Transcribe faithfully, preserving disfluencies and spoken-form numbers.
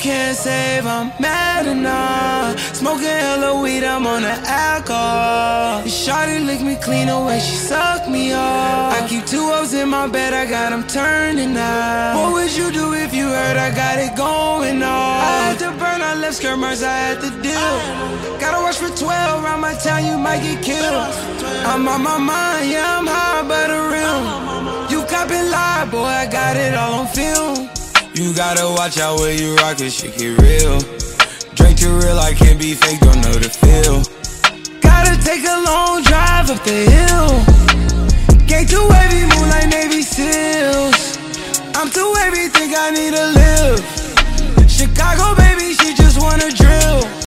can't save, I'm mad enough. Smoking hella weed, I'm on the alcohol. Shawty lick me clean away, she suck me off. I keep two O's in my bed, I got them turning out. What would you do if you heard I got it going on? I had to burn, I left skirmers, I had to deal. Gotta watch for twelve, around my town you might get killed. I'm on my mind, yeah, I'm high by the rim. You copping lie, boy, I got it all on film. You gotta watch out where you rock, it shit get real. Drink too real, I can't be fake, don't know the feel. Gotta take a long drive up the hill. Gang too wavy, move like Navy SEALs. I'm too wavy, think I need a little